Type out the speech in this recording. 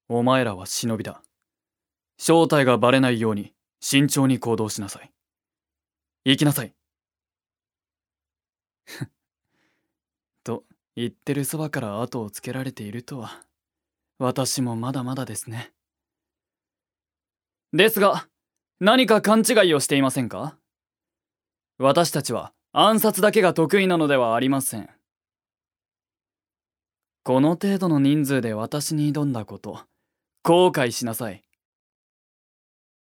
お前らは忍びだ。正体がバレないように慎重に行動しなさい。行きなさい。と言ってるそばから後をつけられているとは、私もまだまだですね。ですが、何か勘違いをしていませんか？私たちは暗殺だけが得意なのではありません。この程度の人数で私に挑んだこと、後悔しなさい。